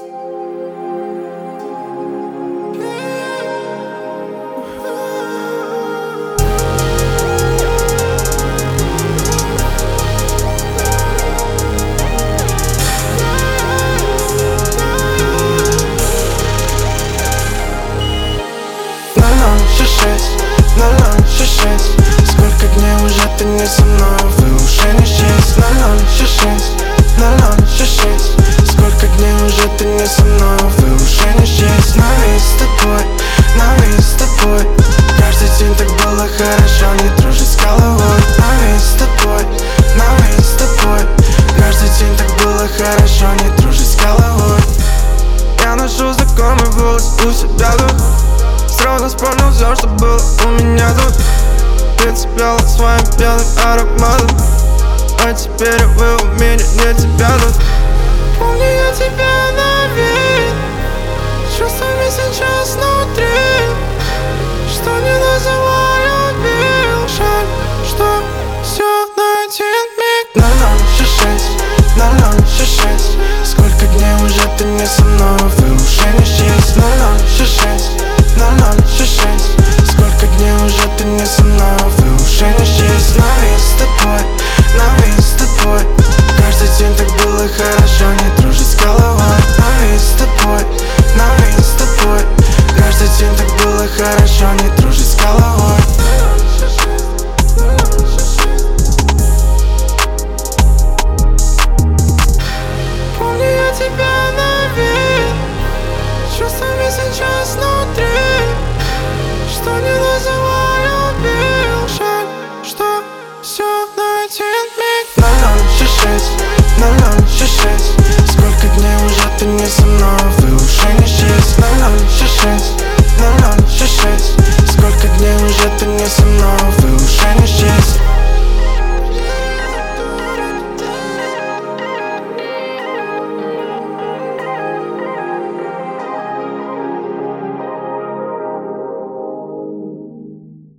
Сколько дней уже ты не со мной, вы уже не счесть. 0066. Сколько дней уже ты не со мной, вы уже не счесть. Навис с тобой. Каждый день так было хорошо, не дружить с головой. Навис с тобой. Каждый день так было хорошо, не дружить с головой. Я ношу знакомый голос у себя тут. Сразу вспомнил все, что было у меня тут. Прицепляла своим белым ароматом, а теперь вы у меня, не тебя тут. Помню я тебя на вид, чувствами сейчас внутри, что не называю бил. Жаль, что все на один миг. 0066. Сколько дней уже ты не со мной, вы уже не счесть. 0066. Сколько дней уже ты не со мной, вы уже не счесть. Навис с тобой. Каждый день так было хорошо, не дружить с головой. Навис с тобой. Каждый день так было хорошо, не дружить с головой. Помню я тебя на вид, чувствами сейчас внутри, что не